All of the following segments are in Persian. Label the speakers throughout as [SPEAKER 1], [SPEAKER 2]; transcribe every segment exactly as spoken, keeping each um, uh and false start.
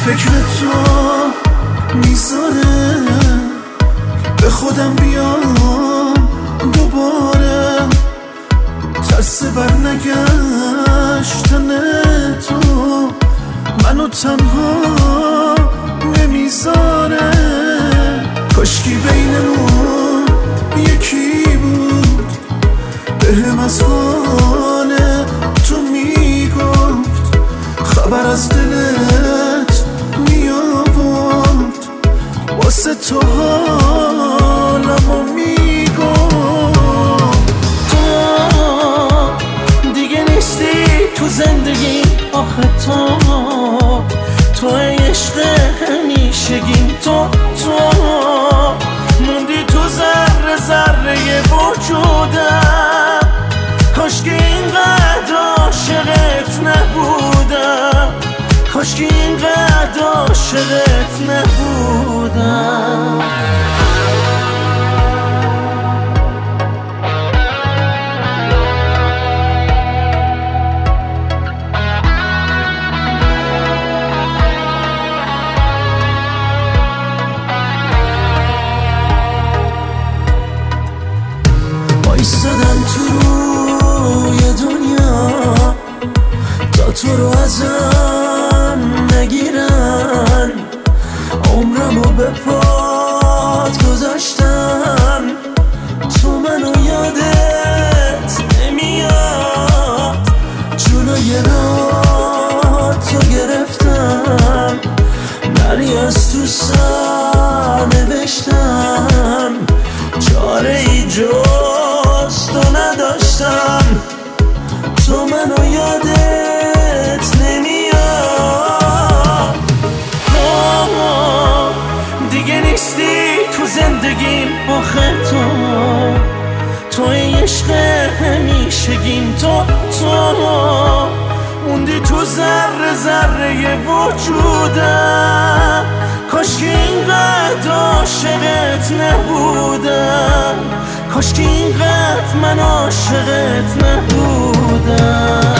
[SPEAKER 1] فکر تو میذاره به خودم بیام دوباره، ترس بر نگشتن تو منو تنها نمیذاره. کاشکی بینمون یکی بود بهم از حال تو میگفت، خبر از دلت میآورد، واسه تو حالمو میگفت.
[SPEAKER 2] تو دیگه نیستی تو زندگی، آخه تو تو عشق همیشگیم، تو تو موندی تو ذره ذره وجودم. کاشکی اینقدر عاشقت نبودم، کاشکی اینقدر عاشقت نبودم.
[SPEAKER 1] ایستادم تو روی دنیا تا تو رو ازم نگیرن، عمرمو به پات گذاشتم، تو منو یادت نمیاد. جلوی راه تو گرفتم، نری از تو سر نوشتم، چاره ای جز تو نداشتم، تو منو یادت نمیاد.
[SPEAKER 2] تو دیگه نیستی تو زندگیم، آخه تو تو عشق همیشگیم، تو تو موندی تو ذره ذره وجودم. کاشکی اینقدر عاشقت نبودم، کاشکی اینقدر من عاشقت نبودم.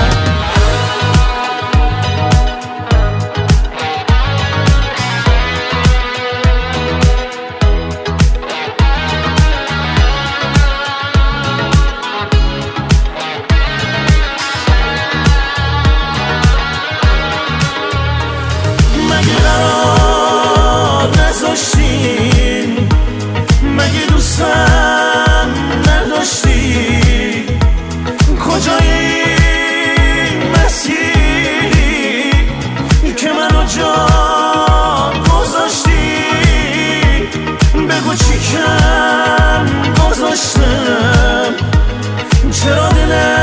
[SPEAKER 1] مگه دوستم نداشتی؟ کجای این مسیری که منو جا گذاشتی؟ بگو چی کم گذاشتم، چرا دلم